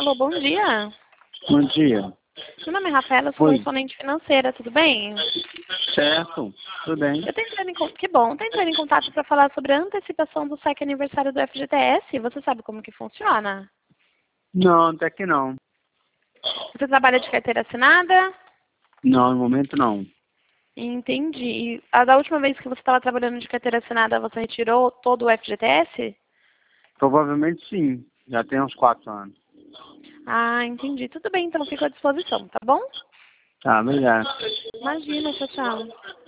Alô, bom dia. Bom dia. Meu nome é Rafaela, eu sou Oi. correspondente financeira, tudo bem? Certo, tudo bem. Eu tô entrando que bom, tô entrando em contato para falar sobre a antecipação do saque aniversário do FGTS. Você sabe como que funciona? Não, até que não. Você trabalha de carteira assinada? Não, no momento não. Entendi. E da última vez que você estava trabalhando de carteira assinada, você retirou todo o FGTS? Provavelmente sim. Já tem uns 4 anos. Ah, entendi. Tudo bem, então fico à disposição, tá bom? Tá, obrigado. Imagina, tchau, tchau.